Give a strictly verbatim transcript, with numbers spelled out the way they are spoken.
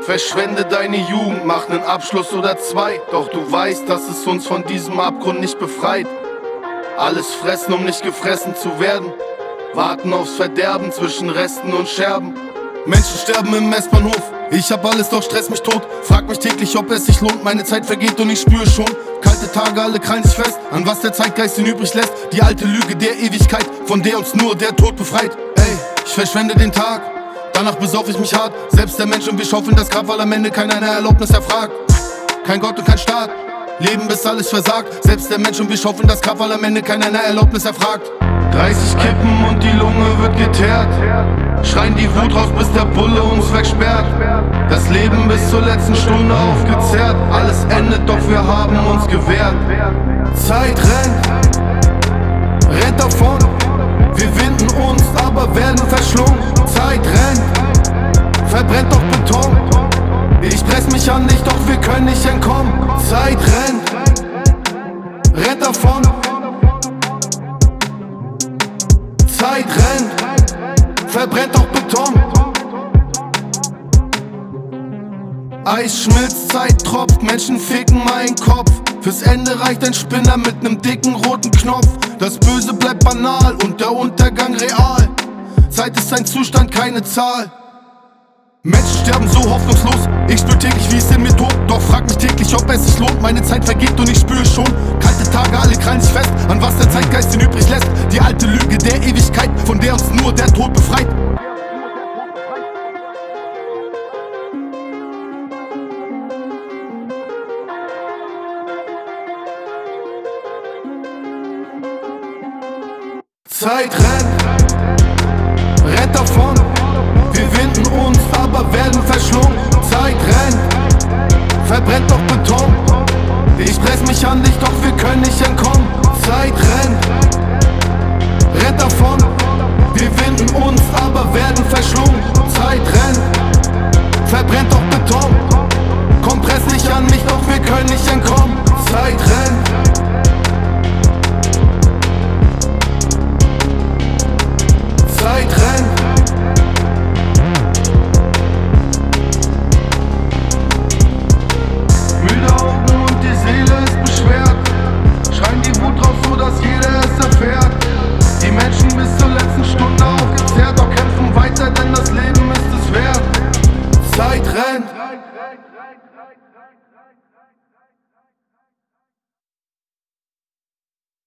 Verschwende deine Jugend, mach nen Abschluss oder zwei. Doch du weißt, dass es uns von diesem Abgrund nicht befreit. Alles fressen, um nicht gefressen zu werden. Warten aufs Verderben zwischen Resten und Scherben. Menschen sterben im S-Bahnhof, ich hab alles, doch stress mich tot. Frag mich täglich, ob es sich lohnt, meine Zeit vergeht und ich spür schon. Kalte Tage, alle krallen sich fest, an was der Zeitgeist ihn übrig lässt. Die alte Lüge der Ewigkeit, von der uns nur der Tod befreit. Ey, ich verschwende den Tag, danach besauf ich mich hart. Selbst der Mensch und wir schaufeln das Grab, weil am Ende keiner eine Erlaubnis erfragt. Kein Gott und kein Staat, leben bis alles versagt. Selbst der Mensch und wir schaufeln das Grab, weil am Ende keiner eine Erlaubnis erfragt. dreißig Kippen und die Lunge wird geteert. Schreien die Wut raus, bis der Bulle uns wegsperrt. Das Leben bis zur letzten Stunde aufgezehrt. Alles endet, doch wir haben uns gewehrt. Zeit rennt, rennt davon. Wir winden uns, aber werden verschlungen. Zeit rennt, verbrennt doch Beton. Ich press mich an dich, doch wir können nicht entkommen. Zeit rennt, rennt davon. Zeit rennt, verbrennt doch Beton. Eis schmilzt, Zeit tropft, Menschen ficken meinen Kopf. Fürs Ende reicht ein Spinner mit nem dicken roten Knopf. Das Böse bleibt banal und der Untergang real. Zeit ist ein Zustand, keine Zahl. Menschen sterben so hoffnungslos, ich spür täglich, wie es in mir tobt. Doch frag mich täglich, ob es sich lohnt, meine Zeit vergeht und ich spür schon. Kalte Tage, alle krallen sich fest, an was der Zeitgeist ihn übrig lässt. Die alte Lüge der Ewigkeit, von der uns nur der Tod befreit. Zeit rennt, rennt davon. Wir winden uns, aber werden verschlungen. Zeit rennt,